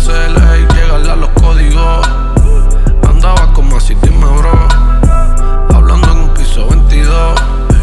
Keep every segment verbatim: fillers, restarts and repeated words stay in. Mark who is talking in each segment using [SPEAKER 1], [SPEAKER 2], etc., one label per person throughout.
[SPEAKER 1] crecer, ey, llegarle a los códigos. Andaba como así, dime bro, hablando en un piso veintidós.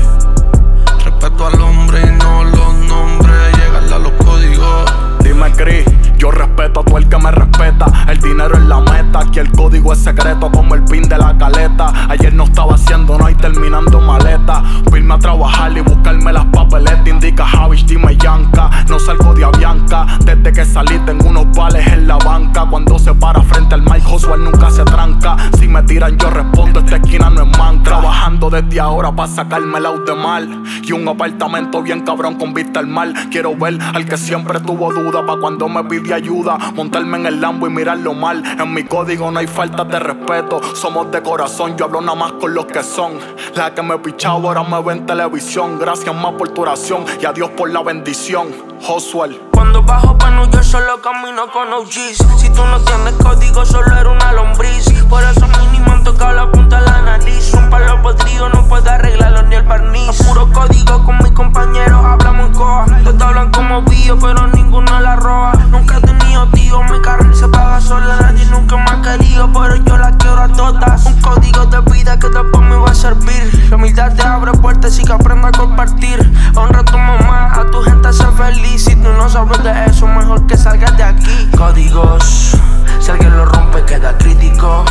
[SPEAKER 1] Respeto al hombre y no los nombres, llegarle a los códigos.
[SPEAKER 2] Dime Cris, yo respeto a todo el que me respeta. El dinero es la meta, aquí el código es secreto como el pin de la caleta. Ayer no estaba haciendo nada y terminando maleta. Irme a trabajar y buscarme las papeletas. Indica Javis, dime Yanka, no salgo de Avianca. Desde que salí tengo unos vales en la banca. Cuando se para frente al Mike Josuel nunca se tranca. Si me tiran yo respondo, esta esquina no es manca. Trabajando desde ahora pa' sacarme el out de mal. Y un apartamento bien cabrón con vista al mar. Quiero ver al que siempre tuvo duda pa' cuando me pide ayuda. Montarme en el Lambo y mirarlo mal. En mi código no hay falta de respeto. Somos de corazón, yo hablo nada más con los que son. La que me pichaba ahora me ve en televisión. Gracias más por tu oración y a Dios por la bendición. Josuel.
[SPEAKER 3] Cuando bajo pa' New York solo camino con O Gs. Si tú no tienes código solo eres una lombriz. Por eso mínimo han tocado la punta de la nariz. Un palo podrido no puede arreglarlo ni el barniz. A puro código con mis compañeros hablamos en coa. Todos hablan como bio pero ninguno la roba. Nunca he tenido tío, mi carril se paga sola. Nadie nunca me ha querido pero yo la quiero a todas. Un código de vida que después me va a servir. La humildad te abre puertas y que aprenda a compartir. Honra a tu mamá, a tu gente ser feliz. Si tú no sabes de eso, mejor que salgas de aquí. Códigos, si alguien lo rompe queda crítico.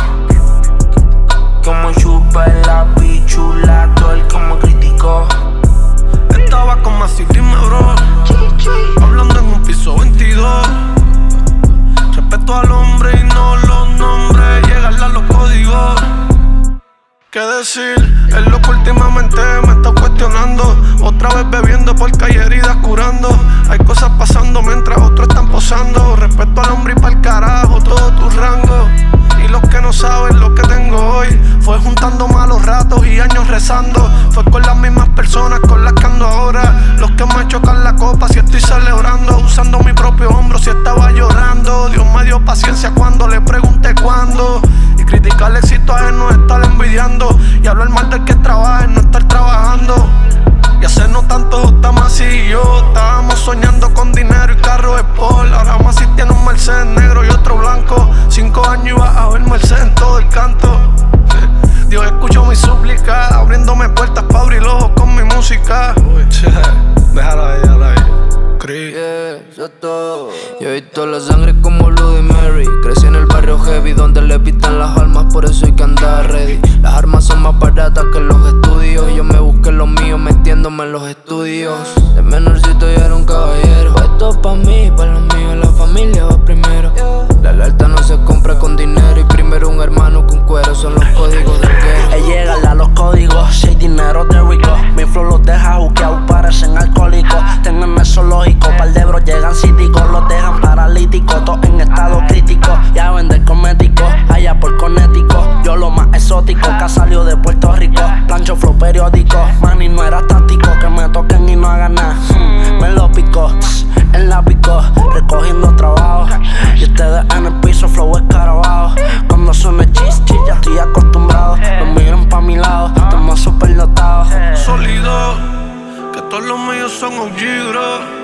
[SPEAKER 3] Como chupa en la pichula, todo el como crítico.
[SPEAKER 1] Estaba como así, dime bro, hablando en un piso veintidós. Respeto al hombre y no los nombres, llegarle a los códigos. ¿Qué decir? Es lo que últimamente me está cuestionando. Otra vez bebiendo porque hay heridas curando. Hay cosas pasando mientras otros están posando. Respeto al hombre y pa'l carajo todo tu rango. Y los que no saben lo que tengo hoy fue juntando malos ratos y años rezando. Fue con las mismas personas con las que ando ahora. Los que me chocan la copa si estoy celebrando. Usando mi propio hombro si estaba llorando. Dios me dio paciencia cuando le pregunté cuándo. Y criticar el éxito ajeno es estar envidiando. Y hablar mal del que trabaja es no estar trabajando. Y hacernos tanto estamos así y yo. Estábamos soñando con dinero y carro Sport. Ahora más si tiene un Mercedes negro y otro blanco. Cinco años ibas a ver Mercedes en todo el canto. Dios escuchó mi súplica, abriéndome puertas pa' abrir los ojos con mi música. Uy, che, déjala ahí, déjala ahí. Cris.
[SPEAKER 3] Yeah, eso es todo. Yo he visto la sangre como Bloody Mary. Crecí en el barrio heavy donde le pitan las almas, por eso hay que andar ready. Las armas son más baratas que los estudios. Yo me busqué lo mío metiéndome en los estudios. De menorcito yo era un caballero. Esto es pa' mí, pa' los míos, la familia va primero. La lealtad no se compra con dinero. Y primero un hermano con cuero, son los códigos del guero.
[SPEAKER 4] Ey, llegan a los códigos, si hay dinero de rico. Mi flow los deja juqueados, parecen alcohólicos. Tienen eso lógico, par de bros llegan cíticos. Los dejan paralíticos, todos en estado crítico. Ya vender cosméticos, allá por Conético. Yo lo más exótico, que ha salido de Puerto Rico. Plancho flow periódico, man y no era táctico. Que me toquen y no hagan nada, hmm, me lo pico. En la pico, recogiendo trabajo. Y ustedes en el piso, flow escarabado. Cuando suena chis, chis, ya estoy acostumbrado. No miren pa' mi lado, estamos super dotados.
[SPEAKER 1] Sólido, que todos los míos son O G, bro.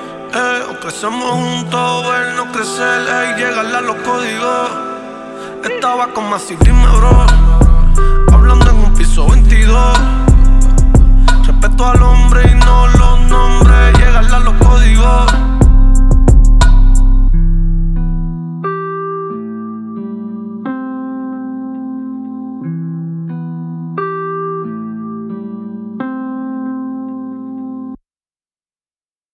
[SPEAKER 1] Eh, o crecemos juntos o vernos crecer, ey, llegarle a los códigos. Estaba como así, dime bro, hablando en un piso veintidós.